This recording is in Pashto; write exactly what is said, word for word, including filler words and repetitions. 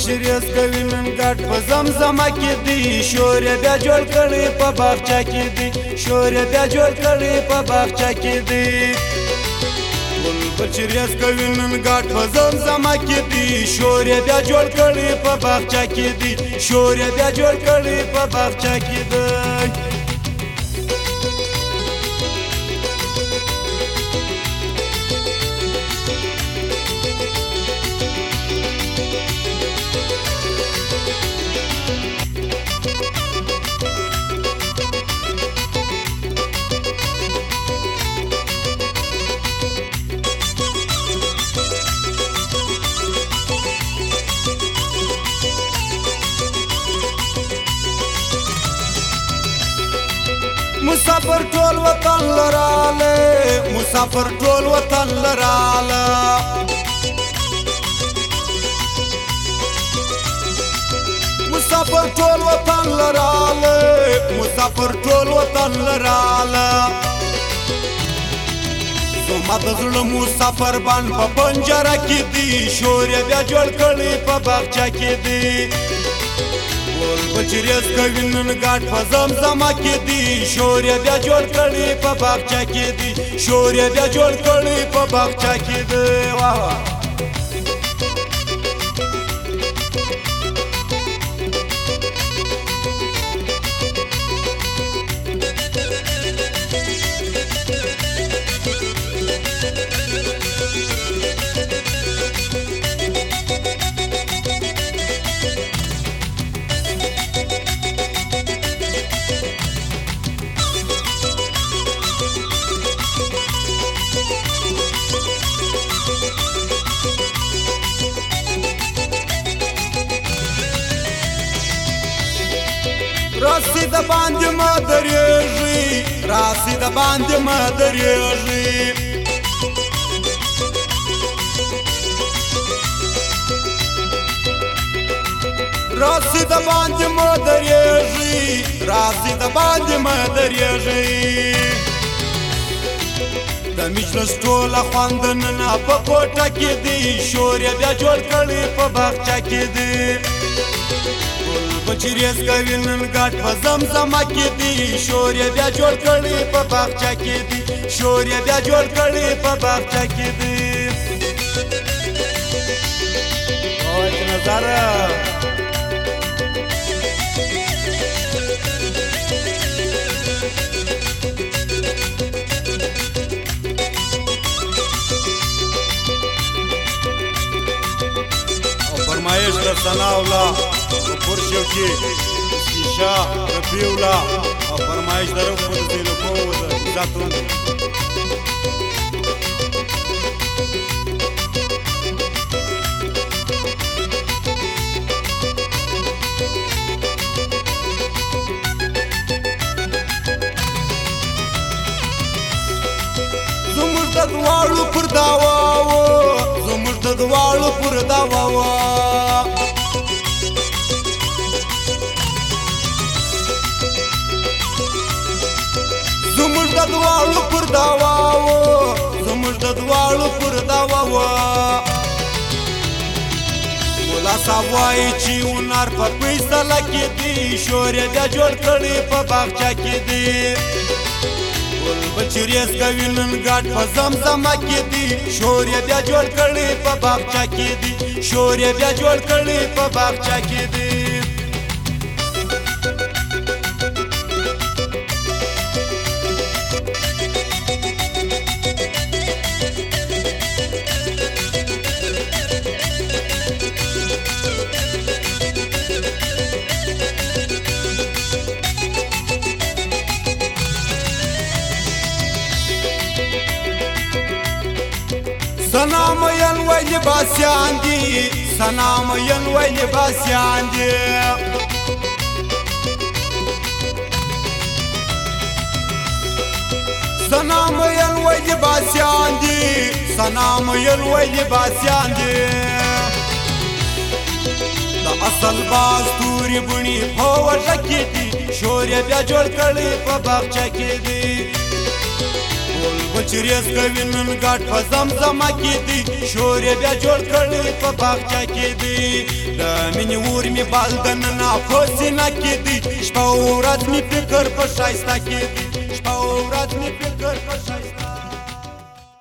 بچریز کوي نن ګټ په زمزمه کې دی شور بیا جوړ کړي په باغچه کې دی شور بیا جوړ کړي په باغچه کې دی بچریز کوي نن ګټ په زمزمه کې دی شور بیا جوړ کړي په باغچه کې دی شور بیا جوړ کړي په باغچه کې دی مسافر ټول وطن لراله مسافر ټول وطن لراله مسافر ټول وطن لراله مسافر ټول وطن لراله زما د زړه مسافر بان په پنجره کې دی شور بیا جوړ کړي په باغچه کې دی بچریز کوي نن ګټ په زمزمه کې دی شور بیا جوړ کړي په باغچه کې دی شور بیا جوړ کړي په باغچه کې دی واه راسی د باندې مدرېږي راسی د باندې مدرېږي راسی د باندې مدرېږي راسی د باندې مدرېږي د مجلس ټوله خوند نن په کوټه کې دی شور بیا جوړ کړي په باغچه کې دی بچریز کوي نن ګټ په زمزمه کې دی شور بیا جوړ کړي په باغچه کې دی شور بیا جوړ کړي په باغچه کې دی او نظر او فرمایش در سناولا پرشو کې شیشا ربیولا او فرمایش درو په دې کو ذاتون زموږ د دواړو پر داوا زموږ د دواړو پر داوا زموږ د دواړو پر داوا زموږ د دواړو پر داوا مولا صاحب وایي چې ونار په فیصله کې دی شور بیا جوړ کړي په باغچه کې دی بچریز کوي نن ګټ په زمزمه کې دی شور بیا جوړ کړي په باغچه کې دی شور بیا جوړ کړي په باغچه کې دی سلام ین ویلی باسیان دی سلام ین ویلی باسیان دی سلام ین ویلی باسیان دی سلام ین ویلی باسیان دی د اصل باز توری بنی په وژه کې دی شور بیا جوړ کړي په باغچه کې دی بلبل چې ریس کوي نن ګډ په زمزمه کې دی شور یې بیا جوړ کړی په باغچه کې دی د مینې اور مې بال دننه په سینه کې دی شپه او ورځ مې فکر په ښایسته کې دی شپه او ورځ مې فکر په ښایسته